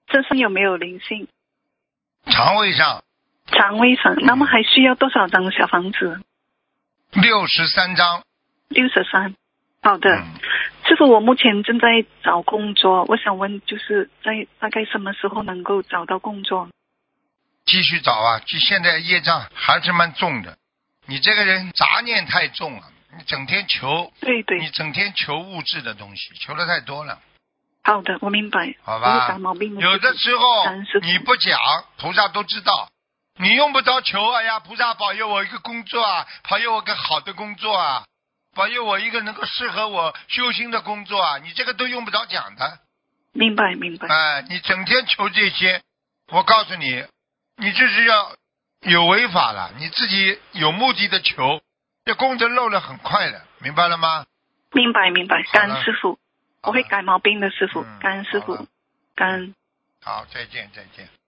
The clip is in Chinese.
身上有没有灵性？ 肠胃上肠胃上，那么还需要多少张小房子 63张。 ？63。好的， 嗯师傅，我目前正在找工作，我想问，就是在大概什么时候能够找到工作？ 继续找啊，现在业障还是蛮重的。你这个人杂念太重了，你整天求， 对对， 你整天求物质的东西，求的太多了。 好的，我明白。 好吧， 我会改毛病的。 有的时候感恩师父你不讲，菩萨都知道。你用不着求，哎呀，菩萨保佑我一个工作啊，保佑我个好的工作啊，保佑我一个能够适合我修心的工作啊，你这个都用不着讲的。 明白明白。 哎，你整天求这些，我告诉你，你这是要有违法了，你自己有目的的求，这功德漏了很快的，明白了吗？ 明白明白，感恩师傅， 好了我会改毛病的，师傅， 嗯感恩师傅好了， 感恩。 好，再见再见。